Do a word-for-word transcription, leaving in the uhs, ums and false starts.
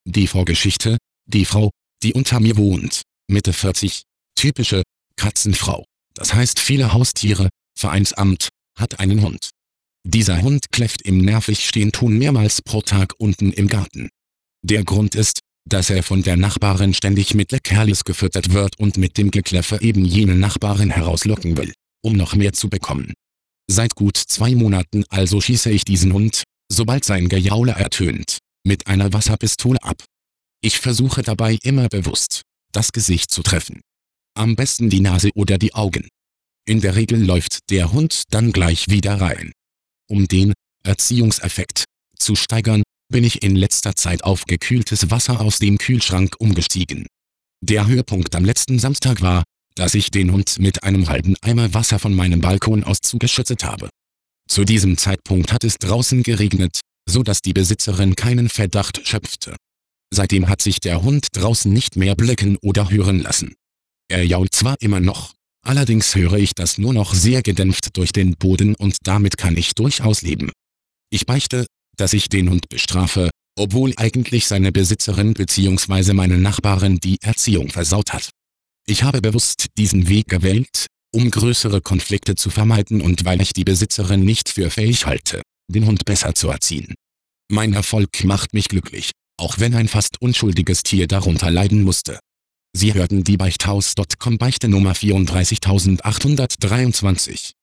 Die Vorgeschichte: Die Frau, die unter mir wohnt, Mitte vierzig, typische Katzenfrau, das heißt viele Haustiere, Vereinsamt, hat einen Hund. Dieser Hund kläfft im Nervig-Stehen-Tun mehrmals pro Tag unten im Garten. Der Grund ist, dass er von der Nachbarin ständig mit Leckerlis gefüttert wird und mit dem Gekläffe eben jene Nachbarin herauslocken will, um noch mehr zu bekommen. Seit gut zwei Monaten also schieße ich diesen Hund, sobald sein Gejaule ertönt, mit einer Wasserpistole ab. Ich versuche dabei immer bewusst, das Gesicht zu treffen. Am besten die Nase oder die Augen. In der Regel läuft der Hund dann gleich wieder rein. Um den Erziehungseffekt zu steigern, bin ich in letzter Zeit auf gekühltes Wasser aus dem Kühlschrank umgestiegen. Der Höhepunkt am letzten Samstag war, dass ich den Hund mit einem halben Eimer Wasser von meinem Balkon aus zugeschüttet habe. Zu diesem Zeitpunkt hat es draußen geregnet, so dass die Besitzerin keinen Verdacht schöpfte. Seitdem hat sich der Hund draußen nicht mehr blicken oder hören lassen. Er jault zwar immer noch, allerdings höre ich das nur noch sehr gedämpft durch den Boden und damit kann ich durchaus leben. Ich beichte, dass ich den Hund bestrafe, obwohl eigentlich seine Besitzerin bzw. meine Nachbarin die Erziehung versaut hat. Ich habe bewusst diesen Weg gewählt, um größere Konflikte zu vermeiden und weil ich die Besitzerin nicht für fähig halte, den Hund besser zu erziehen. Mein Erfolg macht mich glücklich, auch wenn ein fast unschuldiges Tier darunter leiden musste. Sie hörten die Beichthaus Punkt com Beichte Nummer vierunddreißigtausendachthundertdreiundzwanzig.